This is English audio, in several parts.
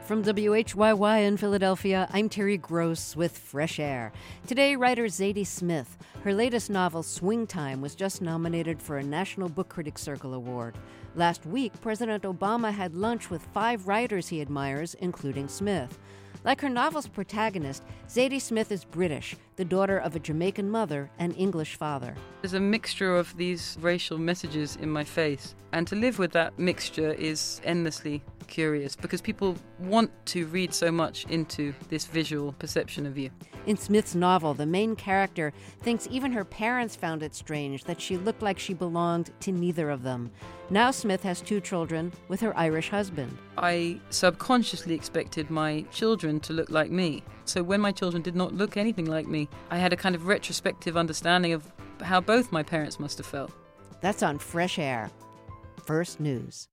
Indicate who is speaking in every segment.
Speaker 1: From WHYY in Philadelphia, I'm Terry Gross with Fresh Air. Today, writer Zadie Smith. Her latest novel, Swing Time, was just nominated for a National Book Critics Circle Award. Last week, President Obama had lunch with 5 writers he admires, including Smith. Like her novel's protagonist, Zadie Smith is British, the daughter of a Jamaican mother and English father.
Speaker 2: There's a mixture of these racial messages in my face, and to live with that mixture is endlessly curious because people want to read so much into this visual perception of you.
Speaker 1: In Smith's novel, the main character thinks even her parents found it strange that she looked like she belonged to neither of them. Now Smith has 2 children with her Irish husband.
Speaker 2: I subconsciously expected my children to look like me. So when my children did not look anything like me, I had a kind of retrospective understanding of how both my parents must have felt.
Speaker 1: That's on Fresh Air. First News.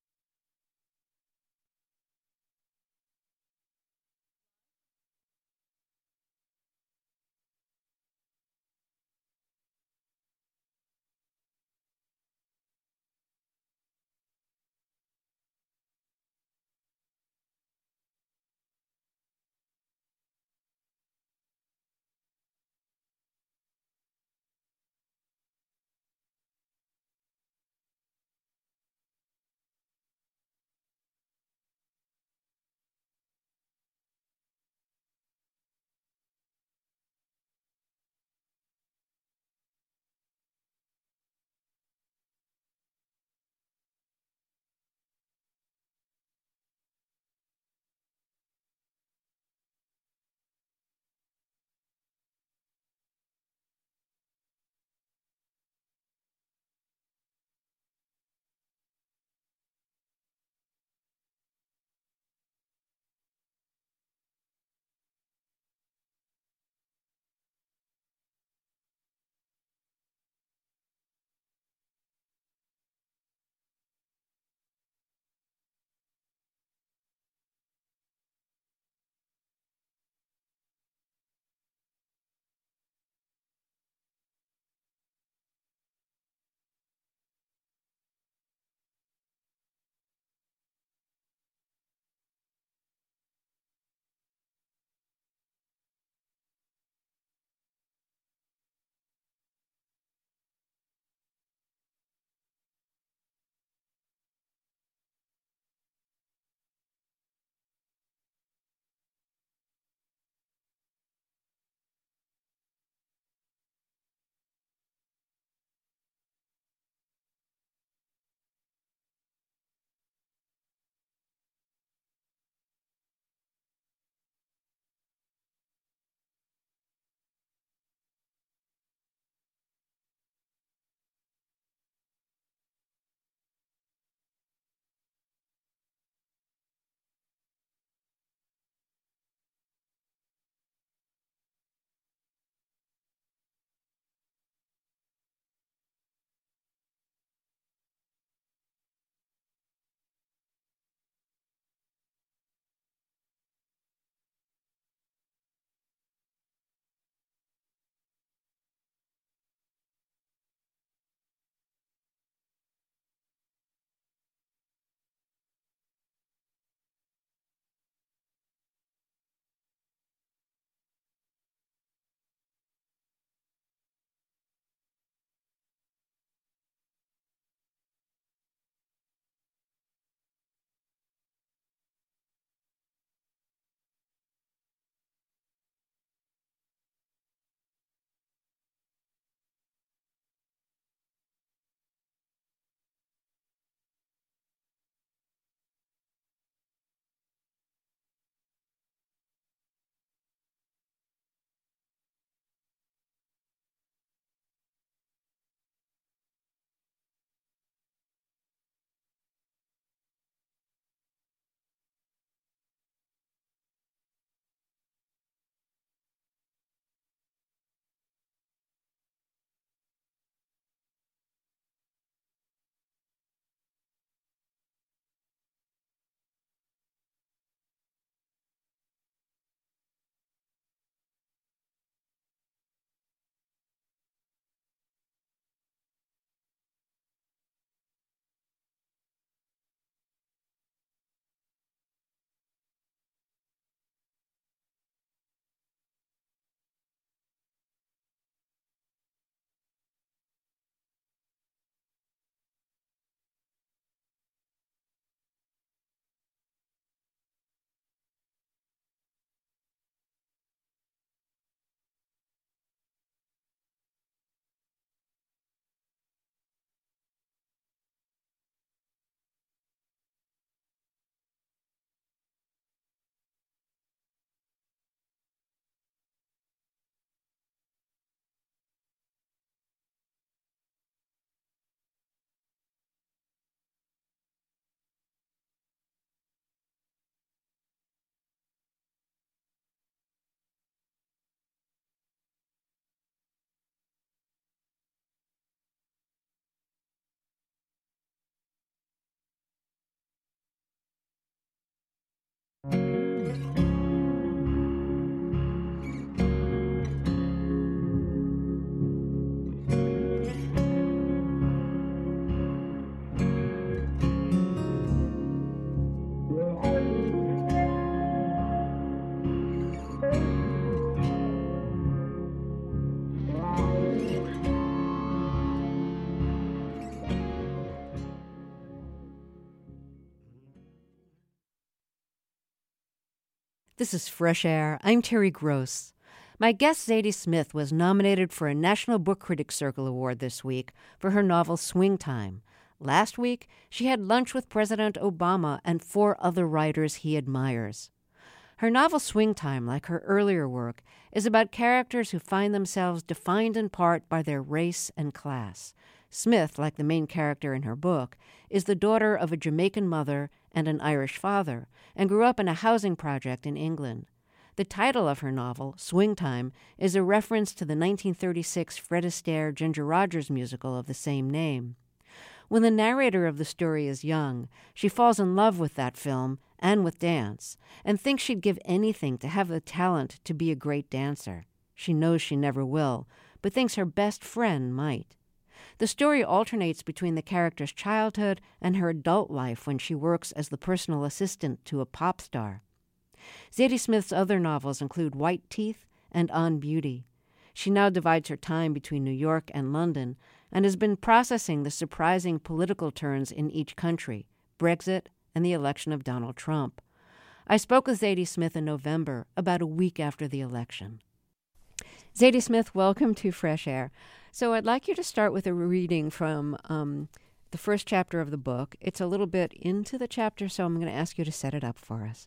Speaker 1: This is Fresh Air. I'm Terry Gross. My guest Zadie Smith was nominated for a National Book Critics Circle Award this week for her novel Swing Time. Last week, she had lunch with President Obama and 4 other writers he admires. Her novel Swing Time, like her earlier work, is about characters who find themselves defined in part by their race and class. Smith, like the main character in her book, is the daughter of a Jamaican mother and an Irish father, and grew up in a housing project in England. The title of her novel, Swing Time, is a reference to the 1936 Fred Astaire Ginger Rogers musical of the same name. When the narrator of the story is young, she falls in love with that film and with dance, and thinks she'd give anything to have the talent to be a great dancer. She knows she never will, but thinks her best friend might. The story alternates between the character's childhood and her adult life when she works as the personal assistant to a pop star. Zadie Smith's other novels include White Teeth and On Beauty. She now divides her time between New York and London and has been processing the surprising political turns in each country, Brexit and the election of Donald Trump. I spoke with Zadie Smith in November, about a week after the election. Zadie Smith, welcome to Fresh Air. So I'd like you to start with a reading from the first chapter of the book. It's a little bit into the chapter, so I'm going to ask you to set it up for us.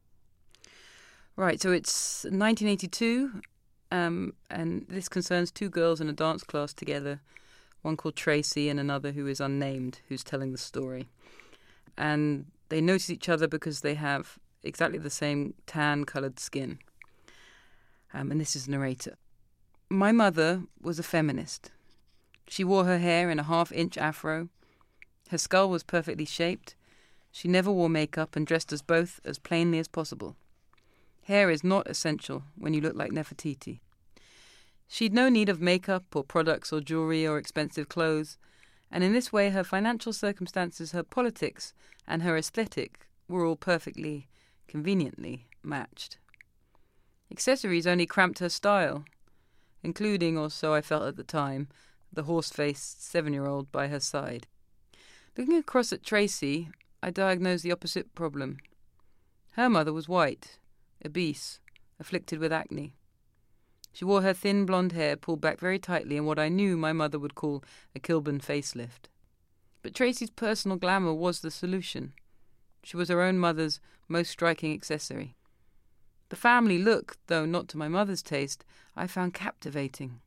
Speaker 2: Right, so it's 1982, and this concerns 2 girls in a dance class together, one called Tracy and another who is unnamed, who's telling the story. And they notice each other because they have exactly the same tan-coloured skin. And this is the narrator. My mother was a feminist. She wore her hair in a 1/2-inch afro. Her skull was perfectly shaped. She never wore makeup and dressed us both as plainly as possible. Hair is not essential when you look like Nefertiti. She'd no need of makeup or products or jewelry or expensive clothes, and in this way her financial circumstances, her politics, and her aesthetic were all perfectly, conveniently matched. Accessories only cramped her style, including, or so I felt at the time, the horse-faced 7-year-old by her side. Looking across at Tracy, I diagnosed the opposite problem. Her mother was white, obese, afflicted with acne. She wore her thin blonde hair pulled back very tightly in what I knew my mother would call a Kilburn facelift. But Tracy's personal glamour was the solution. She was her own mother's most striking accessory. The family look, though not to my mother's taste, I found captivating.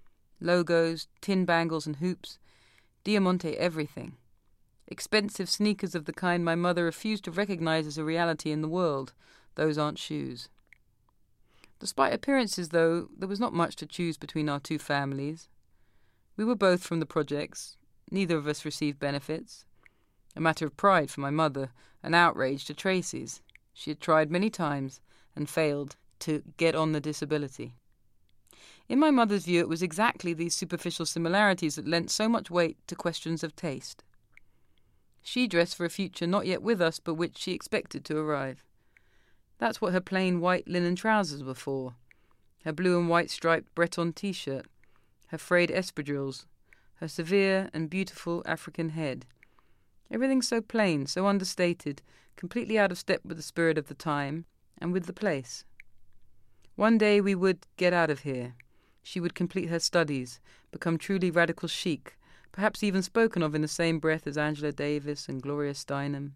Speaker 2: Logos, tin bangles and hoops, Diamante everything. Expensive sneakers of the kind my mother refused to recognize as a reality in the world. Those aren't shoes. Despite appearances, though, there was not much to choose between our 2 families. We were both from the projects. Neither of us received benefits. A matter of pride for my mother, an outrage to Tracy's. She had tried many times and failed to get on the disability. In my mother's view, it was exactly these superficial similarities that lent so much weight to questions of taste. She dressed for a future not yet with us, but which she expected to arrive. That's what her plain white linen trousers were for, her blue and white striped Breton T-shirt, her frayed espadrilles, her severe and beautiful African head. Everything so plain, so understated, completely out of step with the spirit of the time and with the place. One day we would get out of here. She would complete her studies, become truly radical chic, perhaps even spoken of in the same breath as Angela Davis and Gloria Steinem.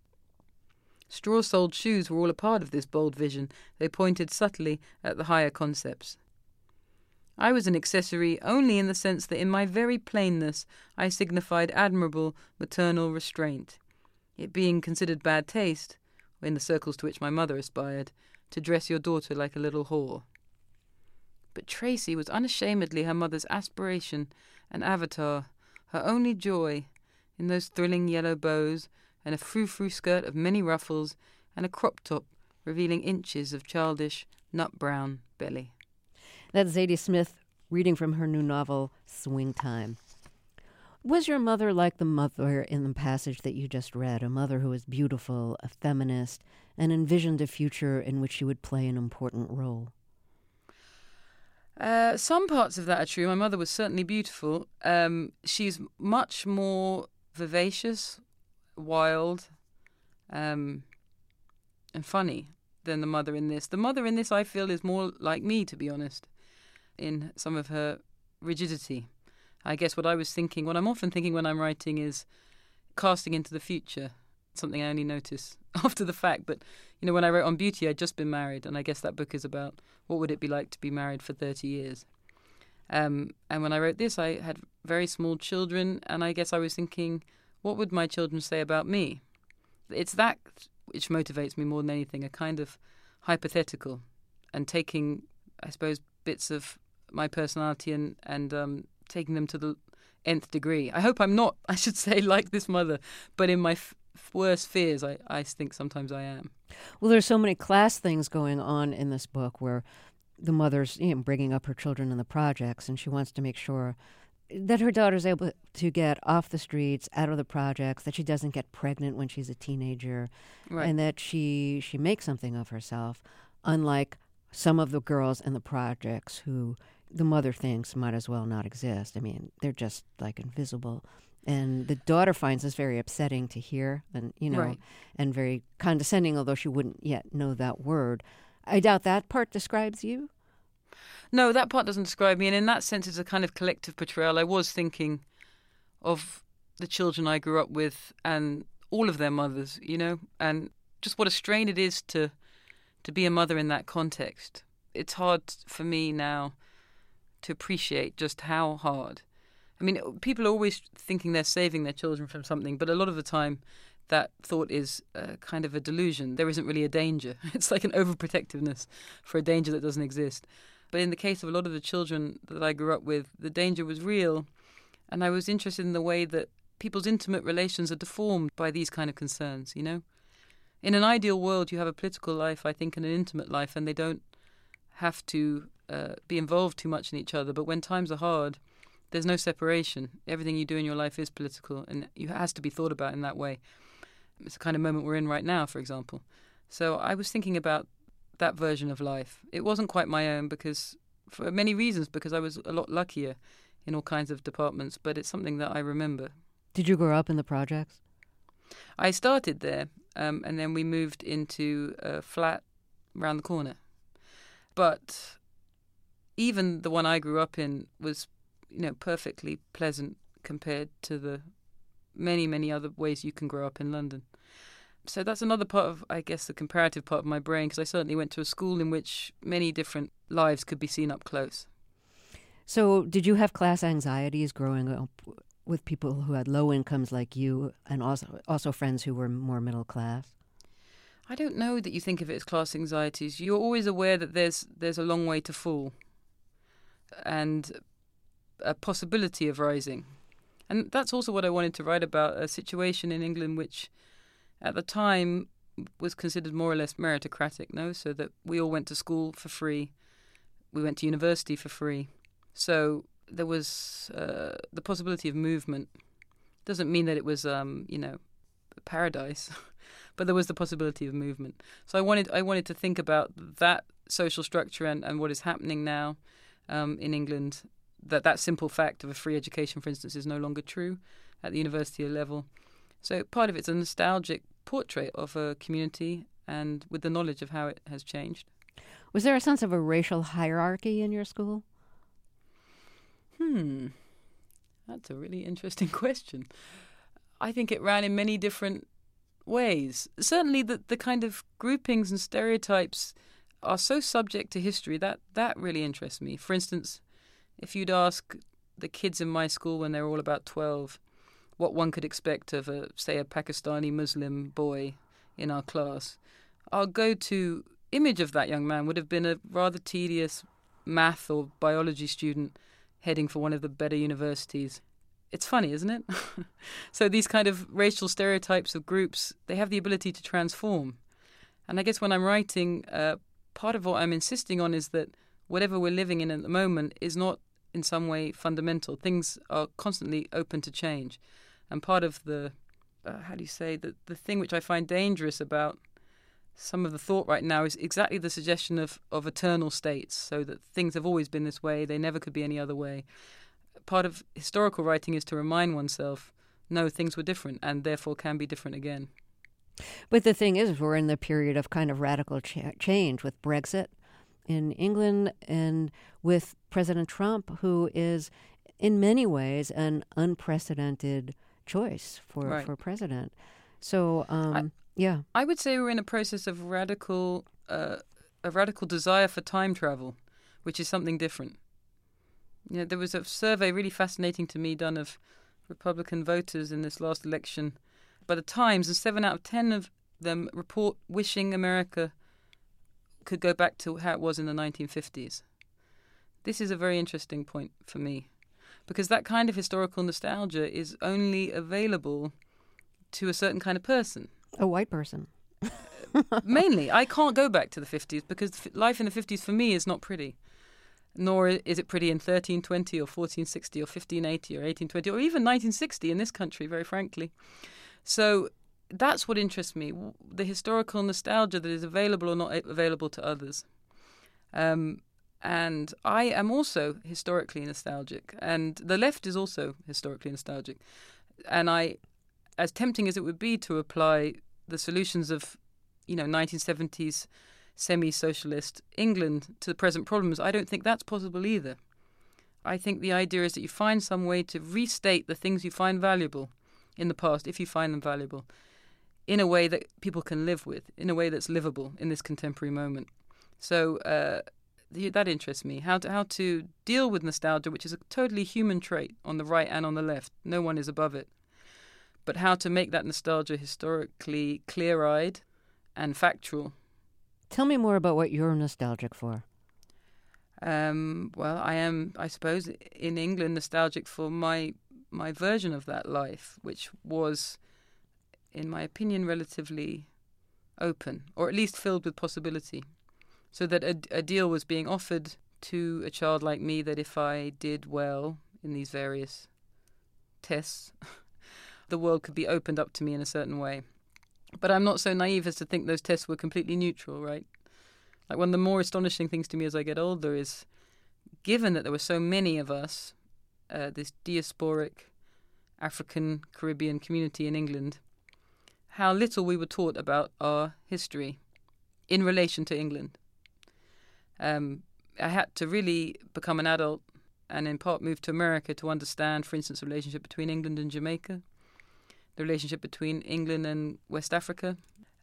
Speaker 2: Straw-soled shoes were all a part of this bold vision. They pointed subtly at the higher concepts. I was an accessory only in the sense that in my very plainness I signified admirable maternal restraint, it being considered bad taste, in the circles to which my mother aspired, to dress your daughter like a little whore. But Tracy was unashamedly her mother's aspiration, an avatar, her only joy, in those thrilling yellow bows, and a frou-frou skirt of many ruffles, and a crop top revealing inches of childish, nut-brown belly.
Speaker 1: That's Zadie Smith reading from her new novel, Swing Time. Was your mother like the mother in the passage that you just read, a mother who was beautiful, a feminist, and envisioned a future in which she would play an important role?
Speaker 2: Some parts of that are true. My mother was certainly beautiful. She's much more vivacious, wild, and funny than the mother in this. The mother in this, I feel, is more like me, to be honest, in some of her rigidity. I guess what I'm often thinking when I'm writing is casting into the future, something I only notice after the fact. But, when I wrote on beauty, I'd just been married, and I guess that book is about what would it be like to be married for 30 years. And when I wrote this, I had very small children, and I guess I was thinking, what would my children say about me? It's that which motivates me more than anything, a kind of hypothetical, and taking, I suppose, bits of my personality and taking them to the nth degree. I hope I'm not, I should say, like this mother, but in my worst fears, I think sometimes I am.
Speaker 1: Well, there's so many class things going on in this book where the mother's bringing up her children in the projects, and she wants to make sure that her daughter's able to get off the streets, out of the projects, that she doesn't get pregnant when she's a teenager,
Speaker 2: right.
Speaker 1: And that she makes something of herself, unlike some of the girls in the projects who the mother thinks might as well not exist. I mean, they're just like invisible. And the daughter finds this very upsetting to hear, and
Speaker 2: right.
Speaker 1: and very condescending, although she wouldn't yet know that word. I doubt that part describes you.
Speaker 2: No, that part doesn't describe me, and in that sense it's a kind of collective portrayal. I was thinking of the children I grew up with and all of their mothers, and just what a strain it is to be a mother in that context. It's hard for me now to appreciate just how hard. I mean, people are always thinking they're saving their children from something, but a lot of the time that thought is kind of a delusion. There isn't really a danger. It's like an overprotectiveness for a danger that doesn't exist. But in the case of a lot of the children that I grew up with, the danger was real, and I was interested in the way that people's intimate relations are deformed by these kind of concerns, In an ideal world, you have a political life, I think, and an intimate life, and they don't have to be involved too much in each other. But when times are hard, there's no separation. Everything you do in your life is political, and it has to be thought about in that way. It's the kind of moment we're in right now, for example. So I was thinking about that version of life. It wasn't quite my own for many reasons, because I was a lot luckier in all kinds of departments, but it's something that I remember.
Speaker 1: Did you grow up in the projects?
Speaker 2: I started there, and then we moved into a flat around the corner. But even the one I grew up in was, perfectly pleasant compared to the many, many other ways you can grow up in London. So that's another part of, I guess, the comparative part of my brain, because I certainly went to a school in which many different lives could be seen up close.
Speaker 1: So did you have class anxieties growing up with people who had low incomes like you, and also friends who were more middle class?
Speaker 2: I don't know that you think of it as class anxieties. You're always aware that there's a long way to fall and a possibility of rising. And that's also what I wanted to write about, a situation in England which at the time was considered more or less meritocratic, so that we all went to school for free. We went to university for free. So there was the possibility of movement. Doesn't mean that it was, paradise, but there was the possibility of movement. So I wanted to think about that social structure and what is happening now in England. That simple fact of a free education, for instance, is no longer true at the university level. So part of it's a nostalgic portrait of a community and with the knowledge of how it has changed.
Speaker 1: Was there a sense of a racial hierarchy in your school?
Speaker 2: That's a really interesting question. I think it ran in many different ways. Certainly the kind of groupings and stereotypes are so subject to history that really interests me. For instance, if you'd ask the kids in my school when they were all about 12 what one could expect of a Pakistani Muslim boy in our class, our go-to image of that young man would have been a rather tedious math or biology student heading for one of the better universities. It's funny, isn't it? So these kind of racial stereotypes of groups, they have the ability to transform. And I guess when I'm writing, part of what I'm insisting on is that whatever we're living in at the moment is not in some way fundamental. Things are constantly open to change. And part of the, the thing which I find dangerous about some of the thought right now is exactly the suggestion of eternal states, so that things have always been this way, they never could be any other way. Part of historical writing is to remind oneself, no, things were different and therefore can be different again.
Speaker 1: But the thing is, we're in the period of kind of radical change with Brexit in England and with President Trump, who is in many ways an unprecedented choice for president. So, I would say we're in a process of a radical desire for time travel, which is something different. You know, there was a survey really fascinating to me done of Republican voters in this last election by the Times, and 7 out of 10 of them report wishing America could go back to how it was in the 1950s. This is a very interesting point for me, because that kind of historical nostalgia is only available to a certain kind of person. A white person.
Speaker 2: Mainly. I can't go back to the 50s because life in the 50s for me is not pretty. Nor is it pretty in 1320 or 1460 or 1580 or 1820 or even 1960 in this country, very frankly. So that's what interests me, the historical nostalgia that is available or not available to others. And I am also historically nostalgic, and the left is also historically nostalgic. And as tempting as it would be to apply the solutions of, 1970s semi-socialist England to the present problems, I don't think that's possible either. I think the idea is that you find some way to restate the things you find valuable in the past, if you find them valuable, in a way that people can live with, in a way that's livable in this contemporary moment. So that interests me, how to deal with nostalgia, which is a totally human trait on the right and on the left. No one is above it. But how to make that nostalgia historically clear-eyed and factual.
Speaker 1: Tell me more about what you're nostalgic for.
Speaker 2: Well, I am, I suppose, in England nostalgic for my version of that life, which was, in my opinion, relatively open, or at least filled with possibility. So that a deal was being offered to a child like me that if I did well in these various tests, the world could be opened up to me in a certain way. But I'm not so naive as to think those tests were completely neutral, right? Like, one of the more astonishing things to me as I get older is, given that there were so many of us, this diasporic African Caribbean community in England, how little we were taught about our history in relation to England. I had to really become an adult and in part move to America to understand, for instance, the relationship between England and Jamaica, the relationship between England and West Africa.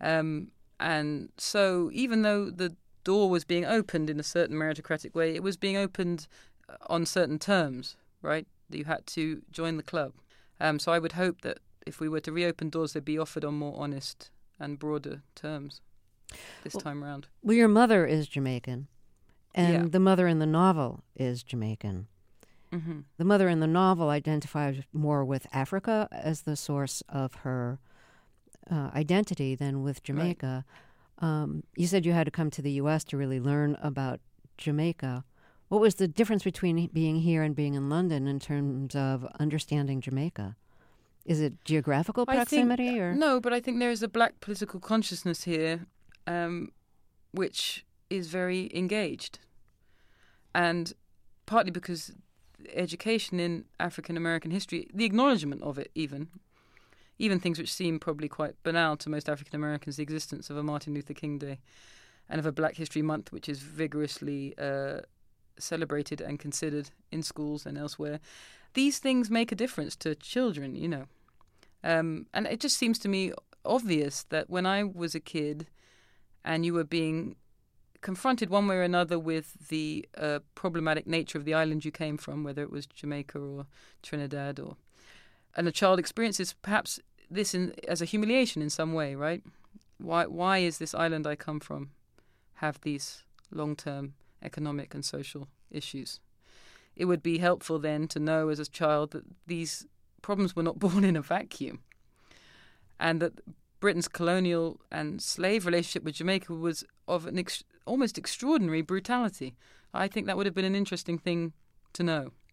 Speaker 2: And so even though the door was being opened in a certain meritocratic way, it was being opened on certain terms, right? That you had to join the club. So I would hope that if we were to reopen doors, they'd be offered on more honest and broader terms this time around.
Speaker 1: Well, your mother is Jamaican, and the mother in the novel is Jamaican. Mm-hmm. The mother in the novel identifies more with Africa as the source of her identity than with Jamaica. Right. You said you had to come to the U.S. to really learn about Jamaica. What was the difference between being here and being in London in terms of understanding Jamaica? Is it geographical proximity?
Speaker 2: No, but I think there is a black political consciousness here which is very engaged. And partly because education in African American history, the acknowledgement of it even things which seem probably quite banal to most African Americans, the existence of a Martin Luther King Day and of a Black History Month, which is vigorously celebrated and considered in schools and elsewhere. These things make a difference to children, and it just seems to me obvious that when I was a kid and you were being confronted one way or another with the problematic nature of the island you came from, whether it was Jamaica or Trinidad, and a child experiences perhaps this as a humiliation in some way, right? Why is this island I come from have these long-term economic and social issues? It would be helpful then to know as a child that these problems were not born in a vacuum, and that Britain's colonial and slave relationship with Jamaica was of an almost extraordinary brutality. I think that would have been an interesting thing to know.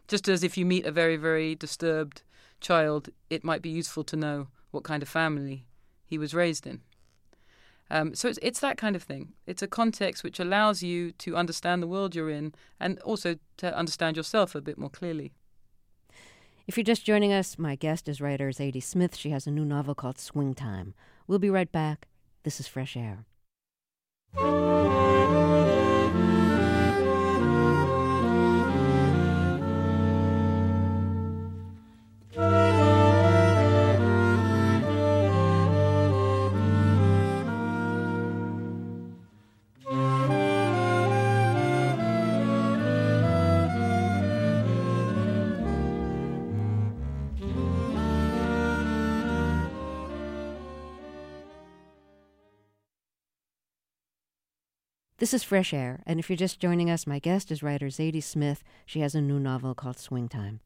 Speaker 2: Just as if you meet a very, very disturbed child, it might be useful to know what kind of family he was raised in. So it's that kind of thing. It's a context which allows you to understand the world you're in and also to understand yourself a bit more clearly.
Speaker 1: If you're just joining us, my guest is writer Zadie Smith. She has a new novel called Swing Time. We'll be right back. This is Fresh Air. This is Fresh Air, and if you're just joining us, my guest is writer Zadie Smith. She has a new novel called Swing Time.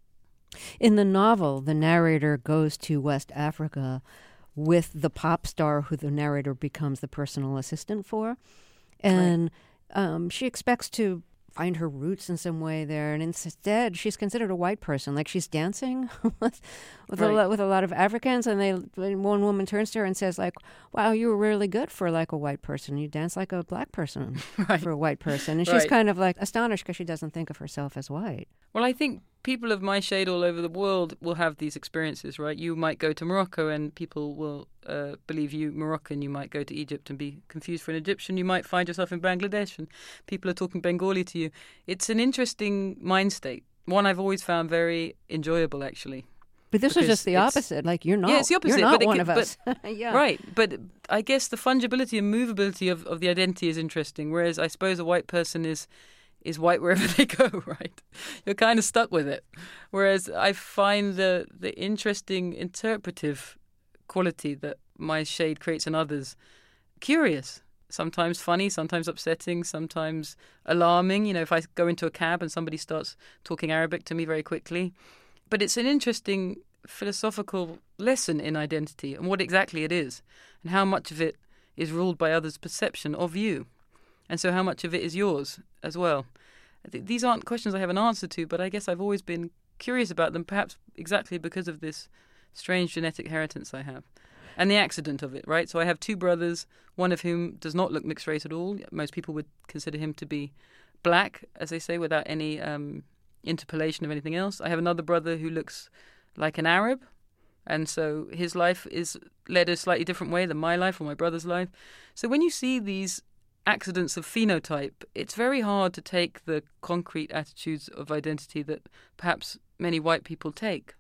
Speaker 1: In the novel, the narrator goes to West Africa with the pop star who the narrator becomes the personal assistant for, and she expects to find her roots in some way there, and instead she's considered a white person, like she's dancing with a lot of Africans, and one woman turns to her and says, like, wow, you were really good for like a white person. You dance like a black person for a white person. And she's kind of like astonished because she doesn't think of herself as white.
Speaker 2: Well, I think people of my shade all over the world will have these experiences, right? You might go to Morocco and people will believe you Moroccan. You might go to Egypt and be confused for an Egyptian. You might find yourself in Bangladesh and people are talking Bengali to you. It's an interesting mind state, one I've always found very enjoyable, actually.
Speaker 1: But this is just the opposite. Like, you're not,
Speaker 2: it's the opposite,
Speaker 1: you're not one of us.
Speaker 2: Yeah. Right. But I guess the fungibility and movability of the identity is interesting, whereas I suppose a white person is white wherever they go, right? You're kind of stuck with it. Whereas I find the interesting interpretive quality that my shade creates in others curious, sometimes funny, sometimes upsetting, sometimes alarming. You know, if I go into a cab and somebody starts talking Arabic to me very quickly. But it's an interesting philosophical lesson in identity and what exactly it is and how much of it is ruled by others' perception of you. And so how much of it is yours as well? These aren't questions I have an answer to, but I guess I've always been curious about them, perhaps exactly because of this strange genetic inheritance I have. And the accident of it, right? So I have two brothers, one of whom does not look mixed race at all. Most people would consider him to be black, as they say, without any interpolation of anything else. I have another brother who looks like an Arab, and so his life is led a slightly different way than my life or my brother's life. So when you see these accidents of phenotype, it's very hard to take the concrete attitudes of identity that perhaps many white people take.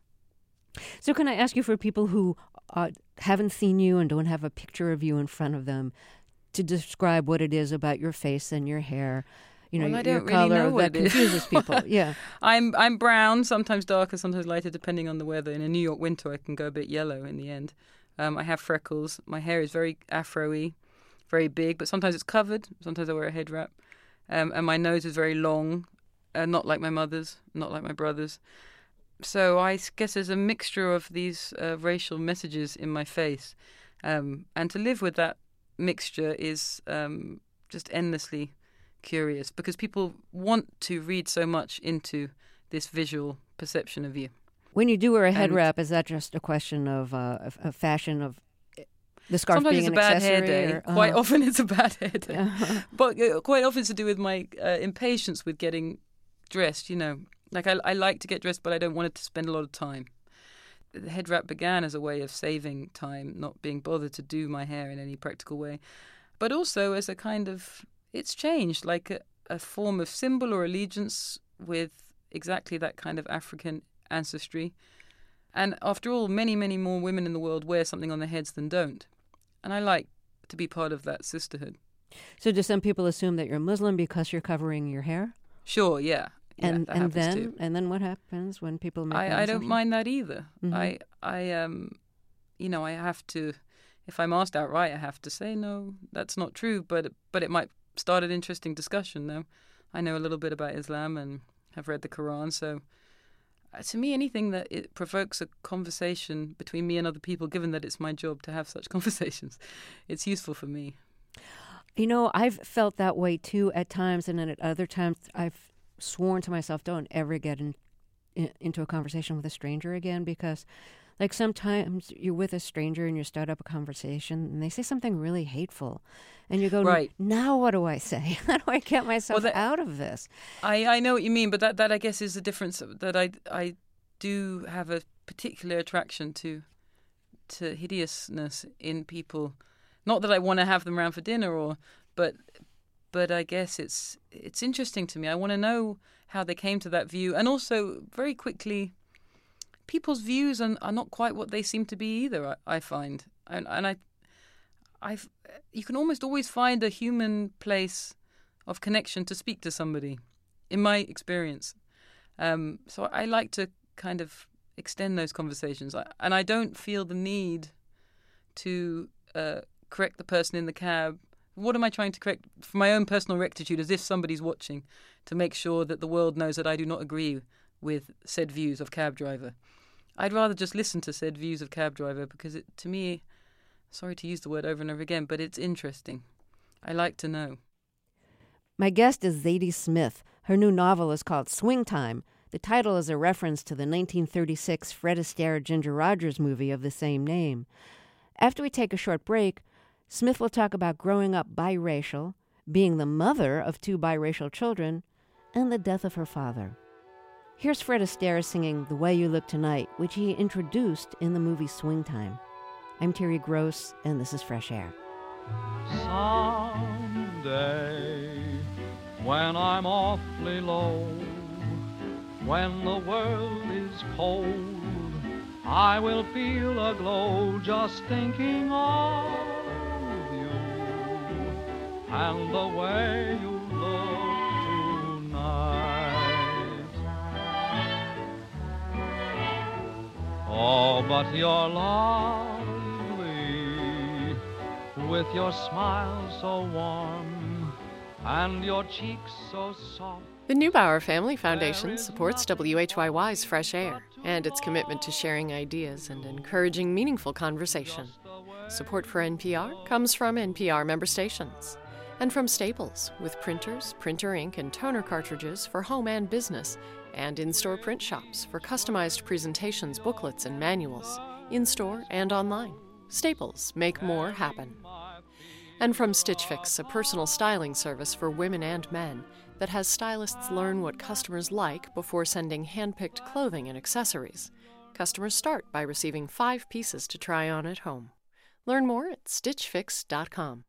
Speaker 1: So can I ask you, for people who haven't seen you and don't have a picture of you in front of them, to describe what it is about your face and your hair, you know,
Speaker 2: well,
Speaker 1: your color that confuses people? Yeah,
Speaker 2: I'm brown, sometimes darker, sometimes lighter, depending on the weather. In a New York winter, I can go a bit yellow in the end. I have freckles. My hair is very afro-y, very big, but sometimes it's covered. Sometimes I wear a head wrap. And my nose is very long, not like my mother's, not like my brother's. So I guess there's a mixture of these racial messages in my face. And to live with that mixture is just endlessly curious, because people want to read so much into this visual perception of you.
Speaker 1: When you do wear a head wrap, is that just a question of a fashion of the scarf being an accessory?
Speaker 2: Sometimes it's a bad hair day. Quite often it's a bad hair day. But quite often it's to do with my impatience with getting dressed, you know. Like, I like to get dressed, but I don't want it to spend a lot of time. The head wrap began as a way of saving time, not being bothered to do my hair in any practical way. But also as a kind of, it's changed, like a form of symbol or allegiance with exactly that kind of African ancestry. And after all, many, many more women in the world wear something on their heads than don't. And I like to be part of that sisterhood.
Speaker 1: So do some people assume that you're Muslim because you're covering your hair?
Speaker 2: Sure, yeah.
Speaker 1: And then what happens when people make that
Speaker 2: I don't mind that either.
Speaker 1: Mm-hmm.
Speaker 2: I have to, if I'm asked outright, I have to say no, that's not true. But it might start an interesting discussion. No, I know a little bit about Islam and have read the Quran. So to me, anything that it provokes a conversation between me and other people, given that it's my job to have such conversations, it's useful for me.
Speaker 1: You know, I've felt that way too at times, and then at other times I've sworn to myself, don't ever get into a conversation with a stranger again, because like sometimes you're with a stranger and you start up a conversation and they say something really hateful and you go,
Speaker 2: Right.
Speaker 1: Now what do I say? How do I get myself out of this?
Speaker 2: I know what you mean, but that I guess is the difference, that I do have a particular attraction to hideousness in people. Not that I want to have them around for dinner, but I guess it's interesting to me. I want to know how they came to that view, and also very quickly, people's views are not quite what they seem to be either. I find, and you can almost always find a human place of connection to speak to somebody, in my experience. So I like to kind of extend those conversations, and I don't feel the need to correct the person in the cab. What am I trying to correct? For my own personal rectitude, as if somebody's watching, to make sure that the world knows that I do not agree with said views of cab driver. I'd rather just listen to said views of cab driver, because to me, sorry to use the word over and over again, but it's interesting. I like to know.
Speaker 1: My guest is Zadie Smith. Her new novel is called Swing Time. The title is a reference to the 1936 Fred Astaire Ginger Rogers movie of the same name. After we take a short break, Smith will talk about growing up biracial, being the mother of 2 biracial children, and the death of her father. Here's Fred Astaire singing The Way You Look Tonight, which he introduced in the movie Swing Time. I'm Terry Gross, and this is Fresh Air.
Speaker 3: Someday, when I'm awfully low, when the world is cold, I will feel a glow just thinking of you and the way you look tonight. Oh, but you're lovely, with your smile so warm and your cheeks so soft.
Speaker 4: The Neubauer Family Foundation supports WHYY's Fresh Air and its commitment to sharing ideas and encouraging meaningful conversation. Support for NPR comes from NPR member stations and from Staples, with printers, printer ink, and toner cartridges for home and business, and in-store print shops for customized presentations, booklets, and manuals, in-store and online. Staples, make more happen. And from Stitch Fix, a personal styling service for women and men that has stylists learn what customers like before sending hand-picked clothing and accessories. Customers start by receiving 5 pieces to try on at home. Learn more at stitchfix.com.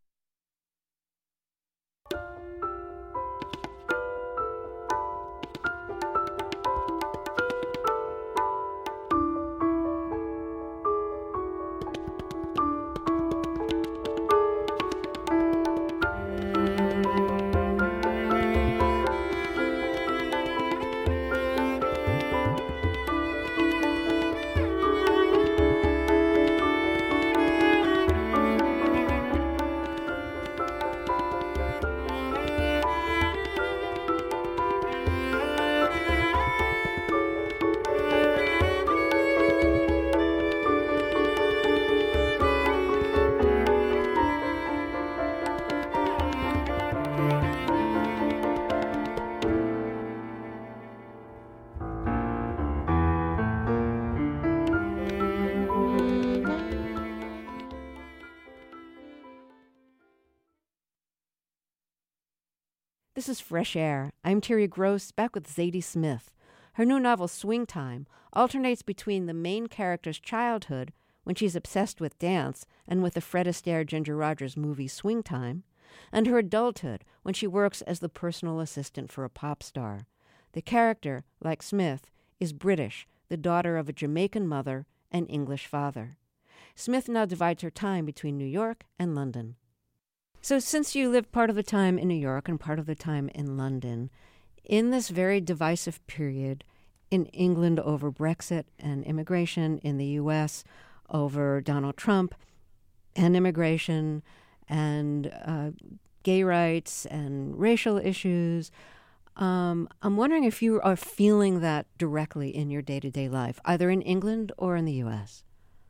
Speaker 1: This is Fresh Air. I'm Terry Gross, back with Zadie Smith. Her new novel, Swing Time, alternates between the main character's childhood, when she's obsessed with dance and with the Fred Astaire Ginger Rogers movie Swing Time, and her adulthood, when she works as the personal assistant for a pop star. The character, like Smith, is British, the daughter of a Jamaican mother and English father. Smith now divides her time between New York and London. So since you lived part of the time in New York and part of the time in London, in this very divisive period, in England over Brexit and immigration, in the U.S. over Donald Trump and immigration and gay rights and racial issues, I'm wondering if you are feeling that directly in your day-to-day life, either in England or in the U.S.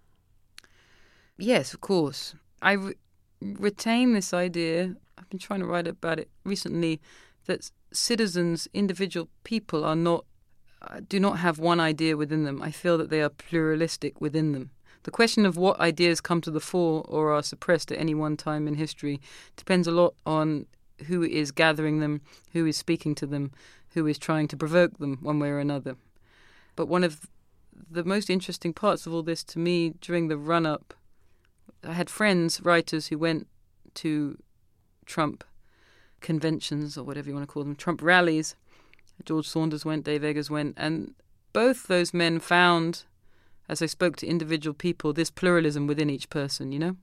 Speaker 2: Yes, of course. I retain this idea, I've been trying to write about it recently, that citizens, individual people, are not do not have one idea within them. I feel that they are pluralistic within them. The question of what ideas come to the fore or are suppressed at any one time in history depends a lot on who is gathering them, who is speaking to them, who is trying to provoke them one way or another. But one of the most interesting parts of all this to me during the run-up, I had friends, writers, who went to Trump conventions, or whatever you want to call them, Trump rallies. George Saunders went, Dave Eggers went, and both those men found, as I spoke to individual people, this pluralism within each person, you know?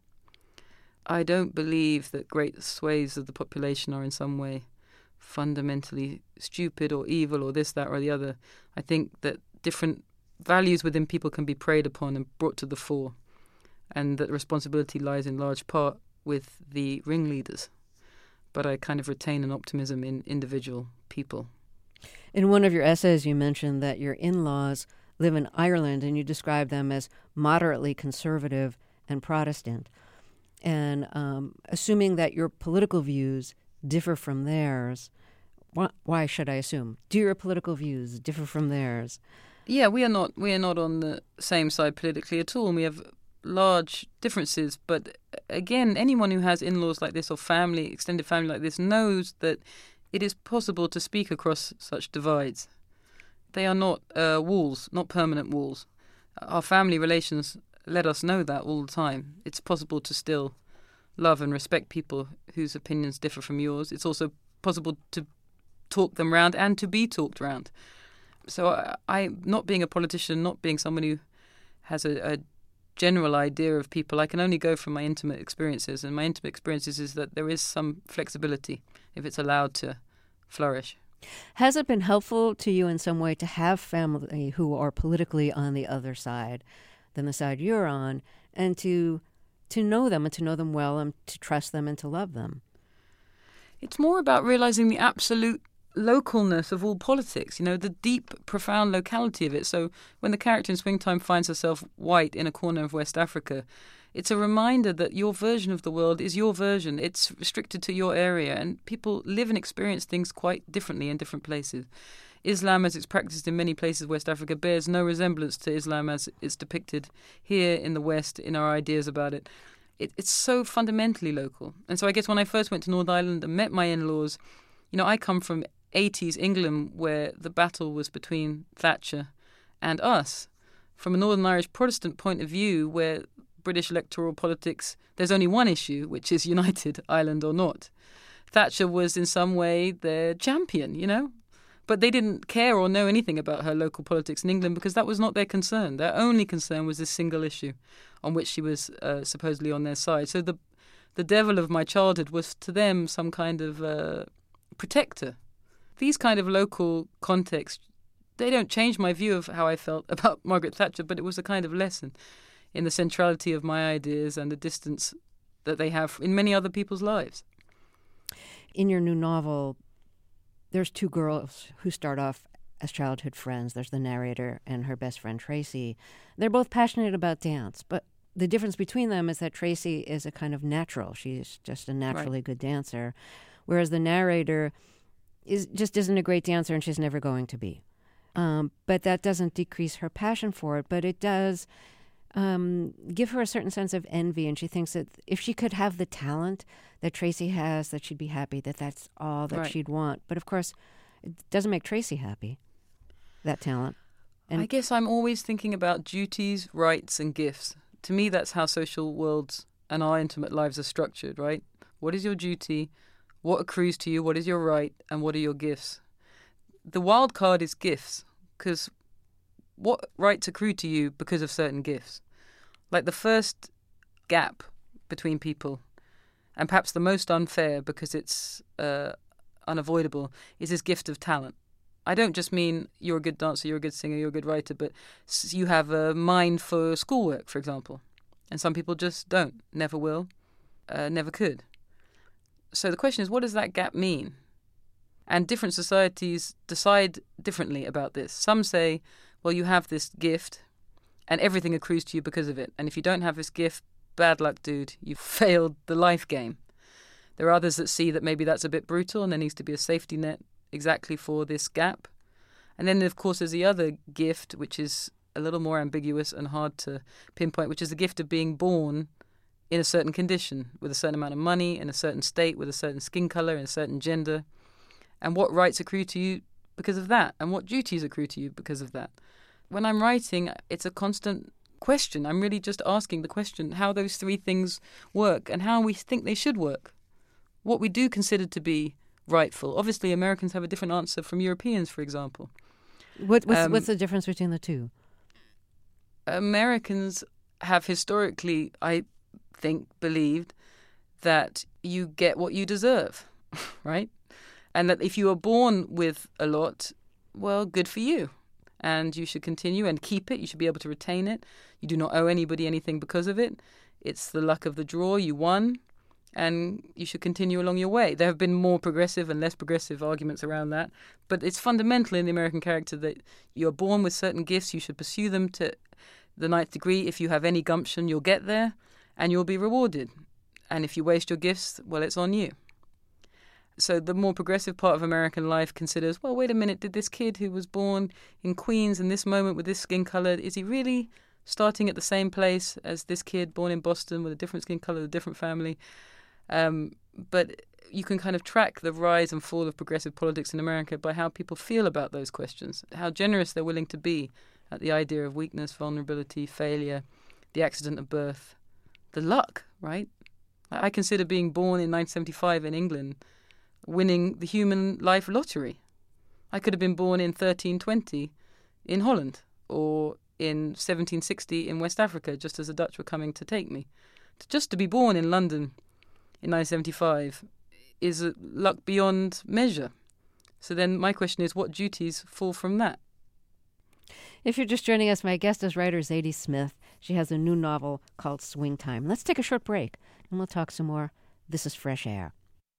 Speaker 2: I don't believe that great swathes of the population are in some way fundamentally stupid or evil or this, that, or the other. I think that different values within people can be preyed upon and brought to the fore, and that responsibility lies in large part with the ringleaders. But I kind of retain an optimism in individual people.
Speaker 1: In one of your essays, you mentioned that your in-laws live in Ireland, and you describe them as moderately conservative and Protestant. And assuming that your political views differ from theirs, why should I assume? Do your political views differ from theirs?
Speaker 2: Yeah, we are not on the same side politically at all, and we have large differences. But again, anyone who has in-laws like this or family, extended family like this, knows that it is possible to speak across such divides. They are not walls, not permanent walls. Our family relations let us know that all the time. It's possible to still love and respect people whose opinions differ from yours. It's also possible to talk them round and to be talked round. So I not being a politician, not being someone who has a general idea of people, I can only go from my intimate experiences. And my intimate experiences is that there is some flexibility if it's allowed to flourish.
Speaker 1: Has it been helpful to you in some way to have family who are politically on the other side than the side you're on, and to know them and to know them well and to trust them and to love them?
Speaker 2: It's more about realizing the absolute localness of all politics, you know, the deep, profound locality of it. So when the character in Swingtime finds herself white in a corner of West Africa, it's a reminder that your version of the world is your version. It's restricted to your area, and people live and experience things quite differently in different places. Islam, as it's practiced in many places of West Africa, bears no resemblance to Islam as it's depicted here in the West in our ideas about it. It's so fundamentally local. And so I guess when I first went to Northern Ireland and met my in-laws, you know, I come from 80s England where the battle was between Thatcher and us. From a Northern Irish Protestant point of view, where British electoral politics, there's only one issue, which is United Ireland or not. Thatcher was in some way their champion, you know? But they didn't care or know anything about her local politics in England because that was not their concern. Their only concern was this single issue on which she was supposedly on their side. So the devil of my childhood was to them some kind of protector. These kind of local contexts, they don't change my view of how I felt about Margaret Thatcher, but it was a kind of lesson in the centrality of my ideas and the distance that they have in many other people's lives.
Speaker 1: In your new novel, there's two girls who start off as childhood friends. There's the narrator and her best friend, Tracy. They're both passionate about dance, but the difference between them is that Tracy is a kind of natural. She's just a naturally good dancer, whereas the narrator isn't a great dancer, and she's never going to be. But that doesn't decrease her passion for it, but it does give her a certain sense of envy, and she thinks that if she could have the talent that Tracy has, that she'd be happy, that that's all that she'd want. But of course, it doesn't make Tracy happy, that talent. And I
Speaker 2: guess I'm always thinking about duties, rights, and gifts. To me, that's how social worlds and our intimate lives are structured, right? What is your duty? What accrues to you? What is your right? And what are your gifts? The wild card is gifts, because what rights accrue to you because of certain gifts? Like the first gap between people, and perhaps the most unfair because it's unavoidable, is this gift of talent. I don't just mean you're a good dancer, you're a good singer, you're a good writer, but you have a mind for schoolwork, for example. And some people just don't, never will, never could. So the question is, what does that gap mean? And different societies decide differently about this. Some say, well, you have this gift and everything accrues to you because of it. And if you don't have this gift, bad luck, dude. You've failed the life game. There are others that see that maybe that's a bit brutal and there needs to be a safety net exactly for this gap. And then, of course, there's the other gift, which is a little more ambiguous and hard to pinpoint, which is the gift of being born in a certain condition, with a certain amount of money, in a certain state, with a certain skin color, in a certain gender, and what rights accrue to you because of that, and what duties accrue to you because of that. When I'm writing, it's a constant question. I'm really just asking the question how those three things work and how we think they should work, what we do consider to be rightful. Obviously, Americans have a different answer from Europeans, for example.
Speaker 1: What's the difference between the two?
Speaker 2: Americans have historically, I think, believed that you get what you deserve, right? And that if you are born with a lot, well, good for you. And you should continue and keep it. You should be able to retain it. You do not owe anybody anything because of it. It's the luck of the draw. You won. And you should continue along your way. There have been more progressive and less progressive arguments around that. But it's fundamental in the American character that you're born with certain gifts. You should pursue them to the ninth degree. If you have any gumption, you'll get there and you'll be rewarded. And if you waste your gifts, well, it's on you. So the more progressive part of American life considers, well, wait a minute, did this kid who was born in Queens in this moment with this skin color, is he really starting at the same place as this kid born in Boston with a different skin color, a different family? But you can kind of track the rise and fall of progressive politics in America by how people feel about those questions, how generous they're willing to be at the idea of weakness, vulnerability, failure, the accident of birth, the luck, right? I consider being born in 1975 in England winning the human life lottery. I could have been born in 1320 in Holland or in 1760 in West Africa, just as the Dutch were coming to take me. Just to be born in London in 1975 is a luck beyond measure. So then my question is, what duties fall from that?
Speaker 1: If you're just joining us, my guest is writer Zadie Smith. She has a new novel called Swing Time. Let's take a short break, and we'll talk some more. This is Fresh Air.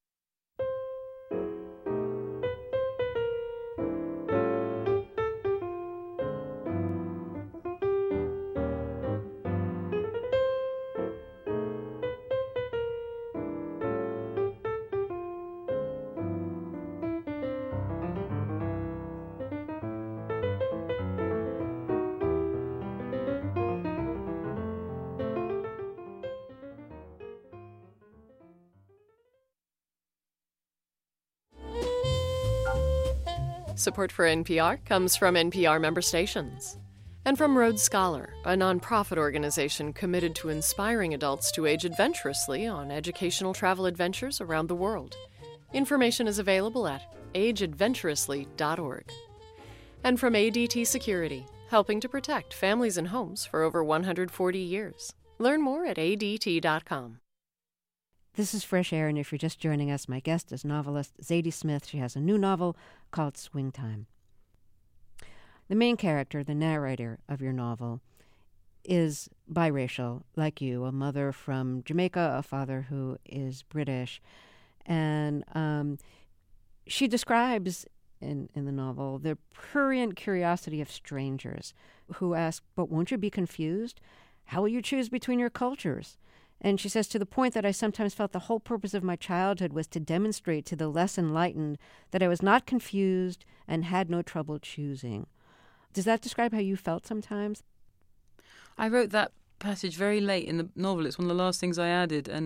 Speaker 4: Support for NPR comes from NPR member stations and from Rhodes Scholar, a nonprofit organization committed to inspiring adults to age adventurously on educational travel adventures around the world. Information is available at ageadventurously.org. And from ADT Security, helping to protect families and homes for over 140 years. Learn more at adt.com.
Speaker 1: This is Fresh Air, and if you're just joining us, my guest is novelist Zadie Smith. She has a new novel called Swing Time. The main character, the narrator of your novel, is biracial, like you, a mother from Jamaica, a father who is British. And she describes in the novel the prurient curiosity of strangers who ask, but won't you be confused? How will you choose between your cultures? And she says, to the point that I sometimes felt the whole purpose of my childhood was to demonstrate to the less enlightened that I was not confused and had no trouble choosing. Does that describe how you felt sometimes?
Speaker 2: I wrote that passage very late in the novel. It's one of the last things I added. And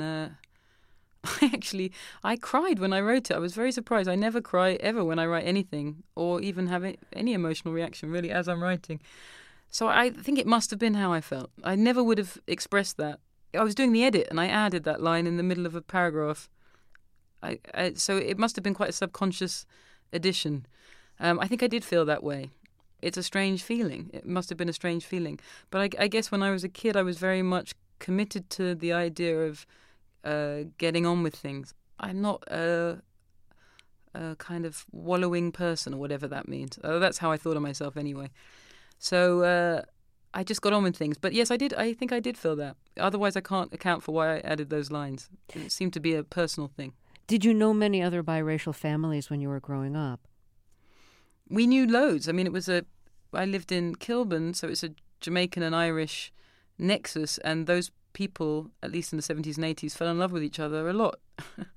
Speaker 2: I cried when I wrote it. I was very surprised. I never cry ever when I write anything or even have any emotional reaction, really, as I'm writing. So I think it must have been how I felt. I never would have expressed that. I was doing the edit and I added that line in the middle of a paragraph. So it must have been quite a subconscious addition. I think I did feel that way. It's a strange feeling. It must have been a strange feeling. But I guess when I was a kid, I was very much committed to the idea of getting on with things. I'm not a kind of wallowing person or whatever that means. That's how I thought of myself anyway. So I just got on with things. But yes, I did. I think I did feel that. Otherwise, I can't account for why I added those lines. It seemed to be a personal thing.
Speaker 1: Did you know many other biracial families when you were growing up?
Speaker 2: We knew loads. I mean, I lived in Kilburn, so it's a Jamaican and Irish nexus, and those people, at least in the 70s and 80s, fell in love with each other a lot.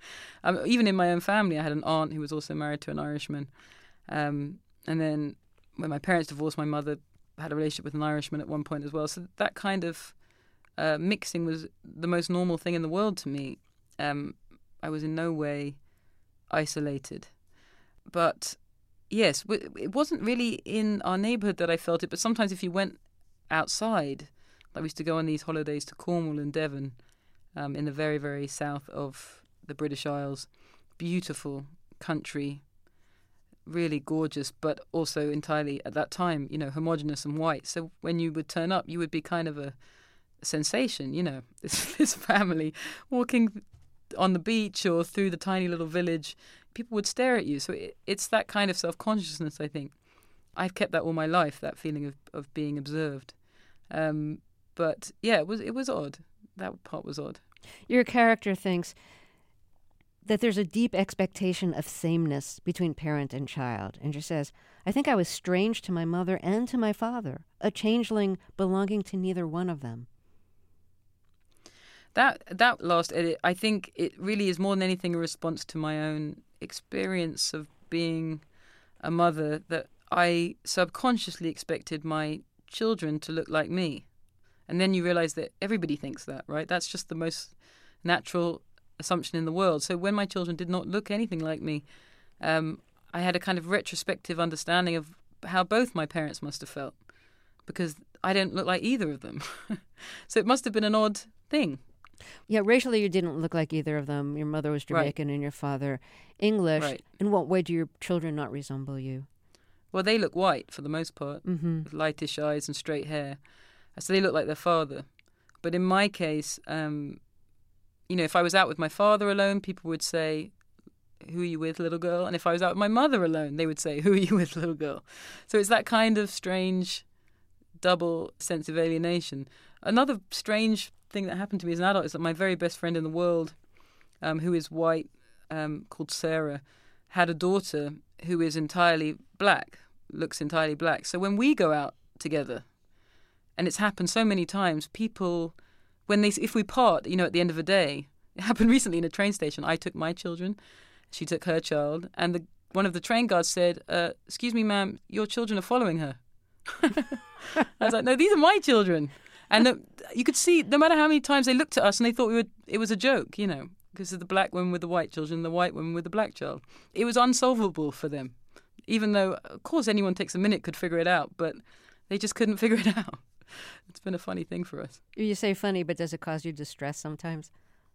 Speaker 2: Even in my own family, I had an aunt who was also married to an Irishman. And then when my parents divorced, my mother had a relationship with an Irishman at one point as well. So that kind of mixing was the most normal thing in the world to me. I was in no way isolated. But yes, it wasn't really in our neighbourhood that I felt it, but sometimes if you went outside, like we used to go on these holidays to Cornwall and Devon, in the very, very south of the British Isles. Beautiful country, really gorgeous, but also entirely, at that time, homogenous and white. So when you would turn up, you would be kind of a sensation, this family walking on the beach or through the tiny little village. People would stare at you. So it's that kind of self-consciousness, I think. I've kept that all my life, that feeling of being observed. But yeah, it was odd. That part was odd.
Speaker 1: Your character thinks that there's a deep expectation of sameness between parent and child. And she says, I think I was strange to my mother and to my father, a changeling belonging to neither one of them.
Speaker 2: That last edit, I think it really is more than anything a response to my own experience of being a mother, that I subconsciously expected my children to look like me. And then you realize that everybody thinks that, right? That's just the most natural assumption in the world. So when my children did not look anything like me, I had a kind of retrospective understanding of how both my parents must have felt, because I didn't look like either of them. So it must have been an odd thing.
Speaker 1: Yeah, racially you didn't look like either of them. Your mother was Jamaican and your father English.
Speaker 2: Right.
Speaker 1: In what way do your children not resemble you?
Speaker 2: Well, they look white for the most part, with lightish eyes and straight hair. So they look like their father. But in my case, if I was out with my father alone, people would say, who are you with, little girl? And if I was out with my mother alone, they would say, who are you with, little girl? So it's that kind of strange double sense of alienation. Another strange thing that happened to me as an adult is that my very best friend in the world, who is white, called Sarah, had a daughter who is entirely black, looks entirely black. So when we go out together, and it's happened so many times, people, if we part, at the end of a day, it happened recently in a train station. I took my children, she took her child, and one of the train guards said, excuse me, ma'am, your children are following her. I was like, no, these are my children. And you could see, no matter how many times they looked at us and they thought it was a joke, because of the black woman with the white children, the white woman with the black child. It was unsolvable for them, even though, of course, anyone takes a minute could figure it out, but they just couldn't figure it out. It's been a funny thing for us.
Speaker 1: You say funny, but does it cause you distress sometimes?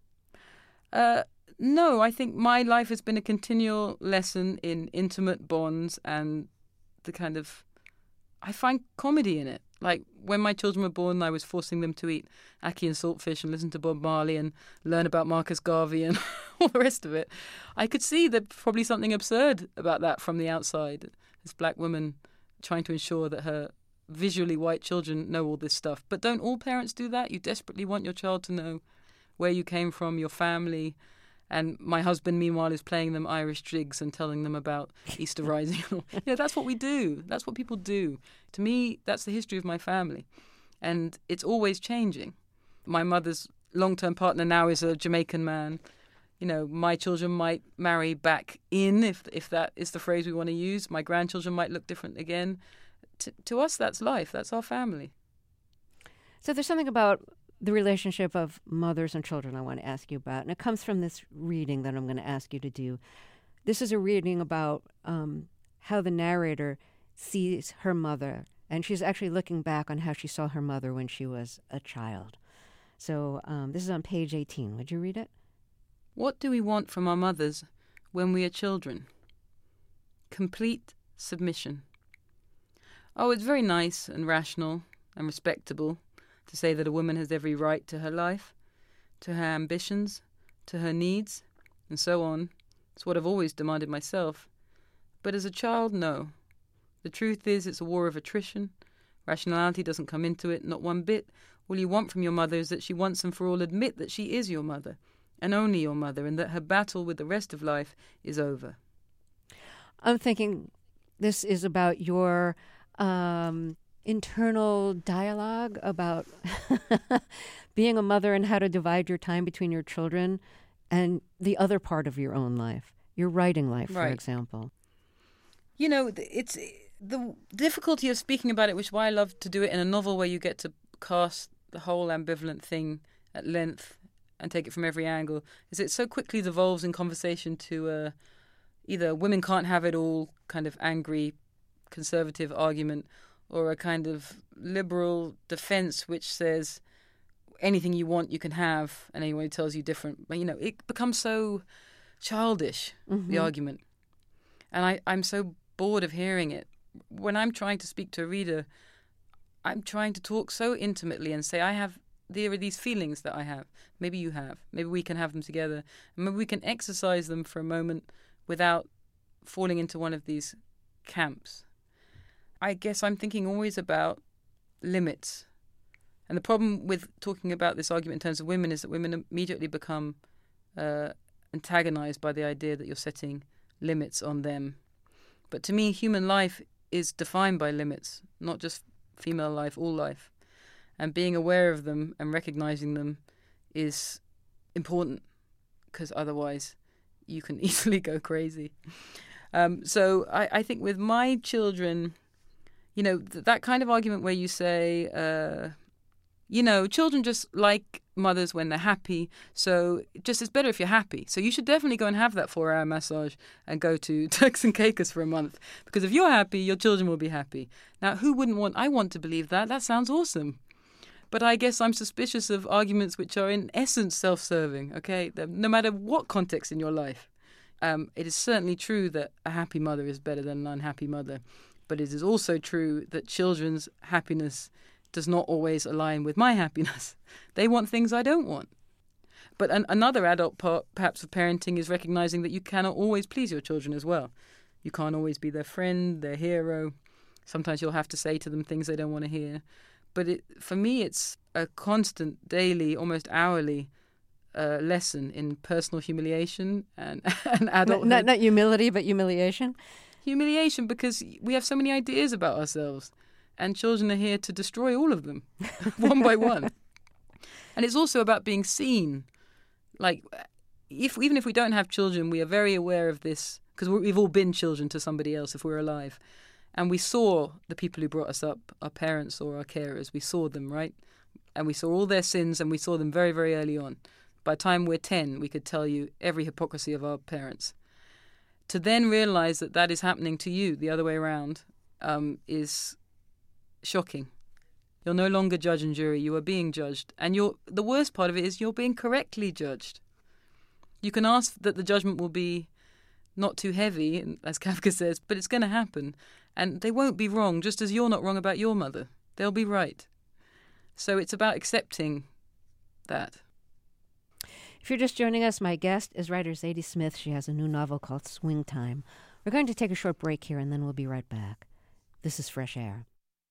Speaker 2: No, I think my life has been a continual lesson in intimate bonds and the kind of... I find comedy in it. Like, when my children were born, I was forcing them to eat ackee and saltfish and listen to Bob Marley and learn about Marcus Garvey and all the rest of it. I could see there's probably something absurd about that from the outside. This black woman trying to ensure that her visually white children know all this stuff. But don't all parents do that? You desperately want your child to know where you came from, your family. And my husband, meanwhile, is playing them Irish jigs and telling them about Easter Rising. That's what we do. That's what people do. To me, that's the history of my family. And it's always changing. My mother's long-term partner now is a Jamaican man. My children might marry back in, if that is the phrase we want to use. My grandchildren might look different again. To us, that's life. That's our family.
Speaker 1: So there's something about the relationship of mothers and children I want to ask you about, and it comes from this reading that I'm going to ask you to do. This is a reading about how the narrator sees her mother, and she's actually looking back on how she saw her mother when she was a child. So this is on page 18. Would you read it?
Speaker 2: What do we want from our mothers when we are children? Complete submission. Oh, it's very nice and rational and respectable to say that a woman has every right to her life, to her ambitions, to her needs, and so on. It's what I've always demanded myself. But as a child, no. The truth is it's a war of attrition. Rationality doesn't come into it, not one bit. All you want from your mother is that she once and for all admit that she is your mother, and only your mother, and that her battle with the rest of life is over.
Speaker 1: I'm thinking this is about your internal dialogue about being a mother and how to divide your time between your children and the other part of your own life, your writing life, for example.
Speaker 2: It's the difficulty of speaking about it, which is why I love to do it in a novel where you get to cast the whole ambivalent thing at length and take it from every angle, is it so quickly devolves in conversation to either women can't have it all kind of angry conservative argument, or a kind of liberal defense which says anything you want you can have and anyone who tells you different. But, it becomes so childish, the argument. And I'm so bored of hearing it. When I'm trying to speak to a reader, I'm trying to talk so intimately and say, there are these feelings that I have. Maybe you have. Maybe we can have them together. And maybe we can exercise them for a moment without falling into one of these camps. I guess I'm thinking always about limits. And the problem with talking about this argument in terms of women is that women immediately become antagonized by the idea that you're setting limits on them. But to me, human life is defined by limits, not just female life, all life. And being aware of them and recognizing them is important, because otherwise you can easily go crazy. So I think with my children, that kind of argument where you say, children just like mothers when they're happy, so it's better if you're happy. So you should definitely go and have that 4-hour massage and go to Turks and Caicos for a month, because if you're happy, your children will be happy. Now, who wouldn't want? I want to believe that. That sounds awesome. But I guess I'm suspicious of arguments which are in essence self-serving, okay? No matter what context in your life. It is certainly true that a happy mother is better than an unhappy mother. But it is also true that children's happiness does not always align with my happiness. They want things I don't want. But another adult part, perhaps, of parenting is recognizing that you cannot always please your children as well. You can't always be their friend, their hero. Sometimes you'll have to say to them things they don't want to hear. But for me, it's a constant, daily, almost hourly lesson in personal humiliation and adulthood.
Speaker 1: Not humility, but humiliation?
Speaker 2: Humiliation, because we have so many ideas about ourselves, and children are here to destroy all of them, one by one. And it's also about being seen. Like, even if we don't have children, we are very aware of this, because we've all been children to somebody else if we're alive. And we saw the people who brought us up, our parents or our carers. We saw them, right? And we saw all their sins, and we saw them very, very early on. By the time we're 10, we could tell you every hypocrisy of our parents. To then realize that that is happening to you the other way around is shocking. You're no longer judge and jury. You are being judged. And the worst part of it is you're being correctly judged. You can ask that the judgment will be not too heavy, as Kafka says, but it's going to happen. And they won't be wrong, just as you're not wrong about your mother. They'll be right. So it's about accepting that.
Speaker 1: If you're just joining us, my guest is writer Zadie Smith. She has a new novel called Swing Time. We're going to take a short break here, and then we'll be right back. This is Fresh Air.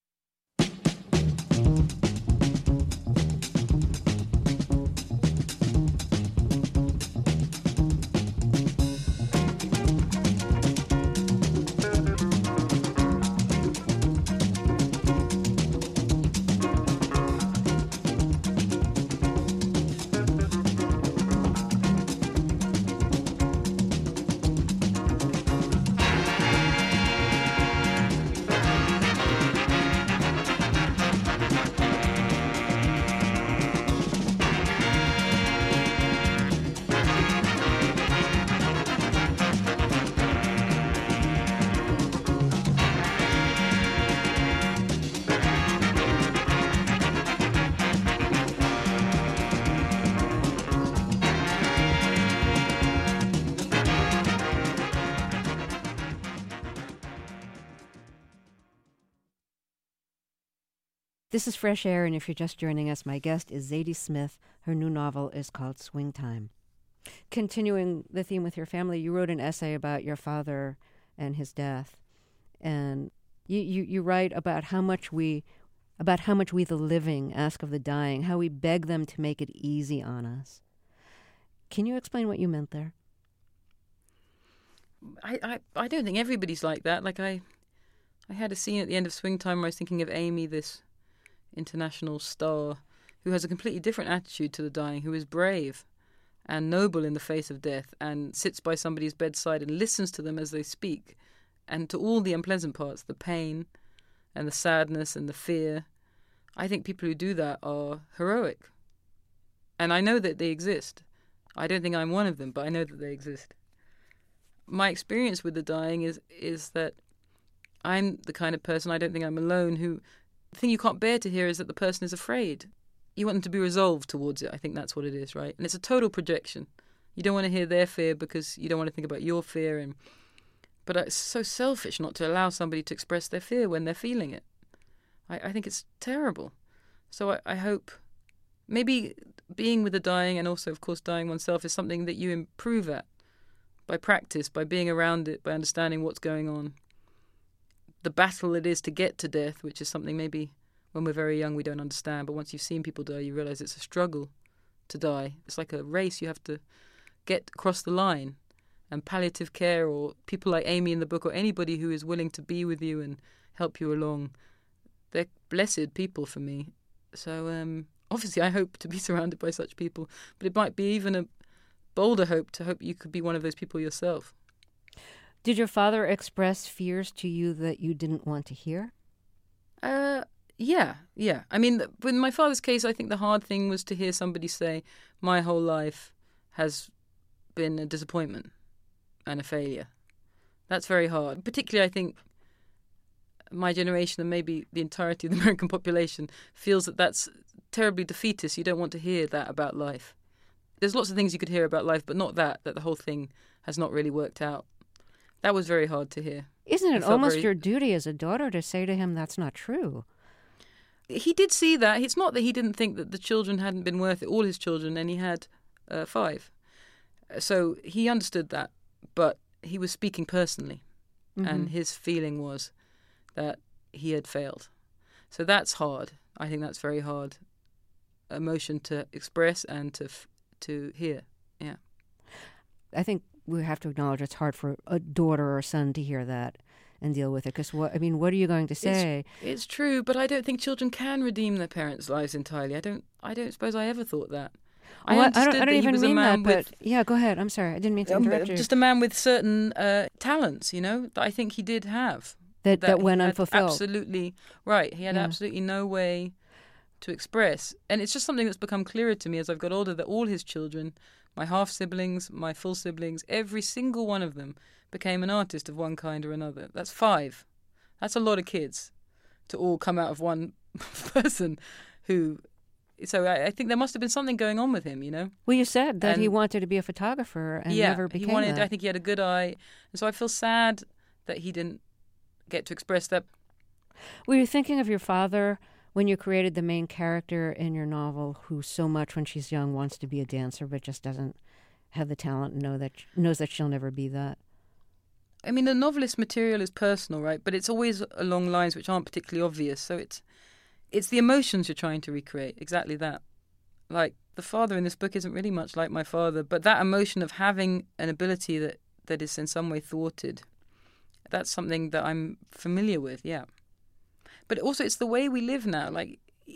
Speaker 1: This is Fresh Air, and if you're just joining us, my guest is Zadie Smith. Her new novel is called Swing Time. Continuing the theme with your family, you wrote an essay about your father and his death, and you write about how much we the living ask of the dying, how we beg them to make it easy on us. Can you explain what you meant there?
Speaker 2: I don't think everybody's like that. Like I had a scene at the end of Swing Time where I was thinking of Amy, this international star who has a completely different attitude to the dying, who is brave and noble in the face of death and sits by somebody's bedside and listens to them as they speak and to all the unpleasant parts, the pain and the sadness and the fear. I think people who do that are heroic. And I know that they exist. I don't think I'm one of them, but I know that they exist. My experience with the dying is that I'm the kind of person, I don't think I'm alone, who the thing you can't bear to hear is that the person is afraid. You want them to be resolved towards it. I think that's what it is, right? And it's a total projection. You don't want to hear their fear because you don't want to think about your fear. But it's so selfish not to allow somebody to express their fear when they're feeling it. I think it's terrible. So I hope maybe being with the dying, and also, of course, dying oneself, is something that you improve at by practice, by being around it, by understanding what's going on. The battle it is to get to death, which is something maybe when we're very young we don't understand, but once you've seen people die, you realize it's a struggle to die. It's like a race. You have to get across the line. And palliative care, or people like Amy in the book, or anybody who is willing to be with you and help you along, they're blessed people for me. So obviously I hope to be surrounded by such people, but it might be even a bolder hope to hope you could be one of those people yourself.
Speaker 1: Did your father express fears to you that you didn't want to hear? Yeah. I mean, in my father's case, I think the hard thing was to hear somebody say, my whole life has been a disappointment and a failure. That's very hard. Particularly, I think, my generation, and maybe the entirety of the American population, feels that that's terribly defeatist. You don't want to hear that about life. There's lots of things you could hear about life, but not that the whole thing has not really worked out. That was very hard to hear. Isn't it almost your duty as a daughter to say to him that's not true?
Speaker 2: He did see that. It's not that he didn't think that the children hadn't been worth it, all his children, and he had 5. So he understood that, but he was speaking personally, and his feeling was that he had failed. So that's hard. I think that's very hard emotion to express and to hear. Yeah.
Speaker 1: I think we have to acknowledge it's hard for a daughter or a son to hear that and deal with it. Because what are you going to say?
Speaker 2: It's true, but I don't think children can redeem their parents' lives entirely. I don't suppose I ever thought that.
Speaker 1: I don't even mean that, but yeah, go ahead. I'm sorry, I didn't mean to interrupt you.
Speaker 2: Just a man with certain talents, that I think he did have.
Speaker 1: That went unfulfilled.
Speaker 2: Absolutely right. He had absolutely no way to express. And it's just something that's become clearer to me as I've got older, that all his children, my half-siblings, my full siblings, every single one of them became an artist of one kind or another. That's 5. That's a lot of kids to all come out of one person who... So I think there must have been something going on with him,
Speaker 1: Well, you said that he wanted to be a photographer and never became that.
Speaker 2: I think he had a good eye. And so I feel sad that he didn't get to express that.
Speaker 1: Were you thinking of your father when you created the main character in your novel, who so much when she's young wants to be a dancer but just doesn't have the talent and knows that she'll never be that?
Speaker 2: I mean, the novelist material is personal, right? But it's always along lines which aren't particularly obvious. So it's the emotions you're trying to recreate, exactly that. Like, the father in this book isn't really much like my father, but that emotion of having an ability that is in some way thwarted, that's something that I'm familiar with, yeah. But also it's the way we live now. Like,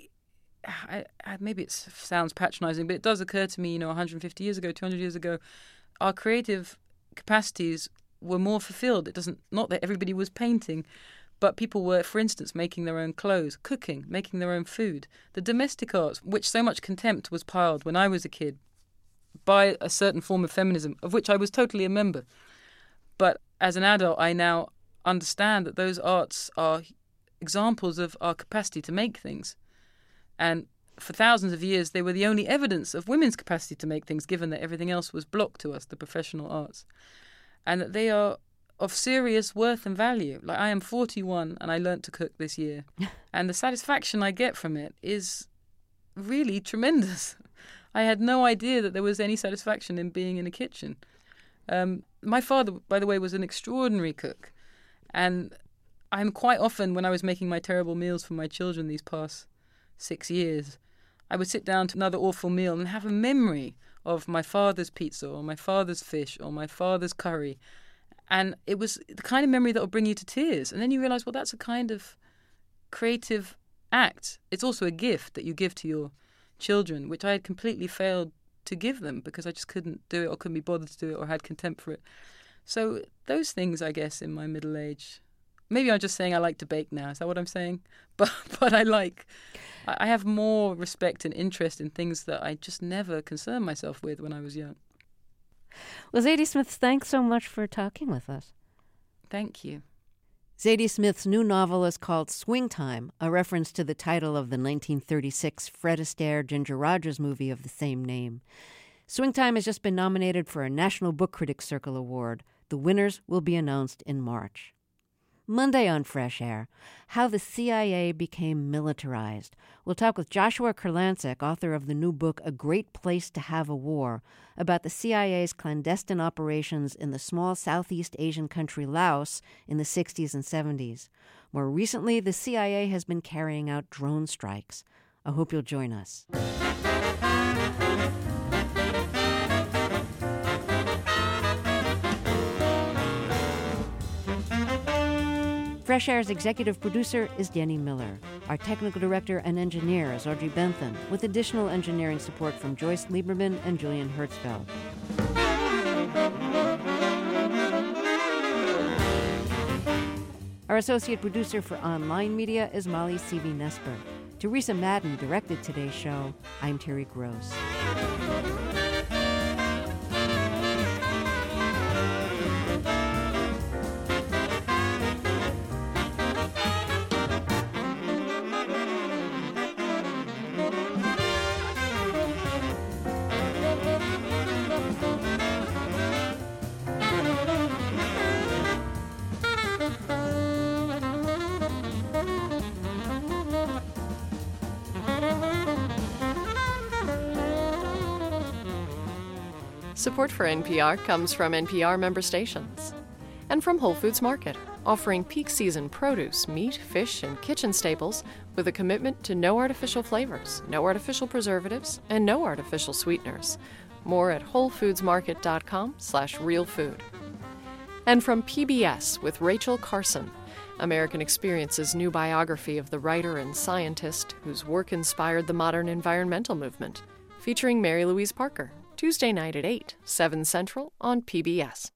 Speaker 2: maybe it sounds patronizing, but it does occur to me, 150 years ago, 200 years ago, our creative capacities were more fulfilled. Not that everybody was painting, but people were, for instance, making their own clothes, cooking, making their own food. The domestic arts, which so much contempt was piled when I was a kid by a certain form of feminism, of which I was totally a member. But as an adult, I now understand that those arts are examples of our capacity to make things. And for thousands of years, they were the only evidence of women's capacity to make things, given that everything else was blocked to us, the professional arts. And that they are of serious worth and value. Like, I am 41 and I learnt to cook this year. And the satisfaction I get from it is really tremendous. I had no idea that there was any satisfaction in being in a kitchen. My father, by the way, was an extraordinary cook. And I'm quite often, when I was making my terrible meals for my children these past 6 years, I would sit down to another awful meal and have a memory of my father's pizza or my father's fish or my father's curry. And it was the kind of memory that will bring you to tears. And then you realize, well, that's a kind of creative act. It's also a gift that you give to your children, which I had completely failed to give them because I just couldn't do it or couldn't be bothered to do it or had contempt for it. So those things, I guess, in my middle age. Maybe I'm just saying I like to bake now. Is that what I'm saying? But I have more respect and interest in things that I just never concerned myself with when I was young.
Speaker 1: Well, Zadie Smith, thanks so much for talking with us.
Speaker 2: Thank you.
Speaker 1: Zadie Smith's new novel is called Swing Time, a reference to the title of the 1936 Fred Astaire, Ginger Rogers movie of the same name. Swing Time has just been nominated for a National Book Critics Circle Award. The winners will be announced in March. Monday on Fresh Air, how the CIA became militarized. We'll talk with Joshua Kurlansek, author of the new book A Great Place to Have a War, about the CIA's clandestine operations in the small Southeast Asian country Laos in the 60s and 70s. More recently, the CIA has been carrying out drone strikes. I hope you'll join us. Fresh Air's executive producer is Danny Miller. Our technical director and engineer is Audrey Bentham, with additional engineering support from Joyce Lieberman and Julian Hertzfeld. Our associate producer for online media is Molly Seavey-Nesper. Teresa Madden directed today's show. I'm Terry Gross.
Speaker 4: Support for NPR comes from NPR member stations and from Whole Foods Market, offering peak season produce, meat, fish, and kitchen staples with a commitment to no artificial flavors, no artificial preservatives, and no artificial sweeteners. More at WholeFoodsMarket.com/realfood. And from PBS with Rachel Carson, American Experience's new biography of the writer and scientist whose work inspired the modern environmental movement, featuring Mary Louise Parker. Tuesday night at 8, 7 Central on PBS.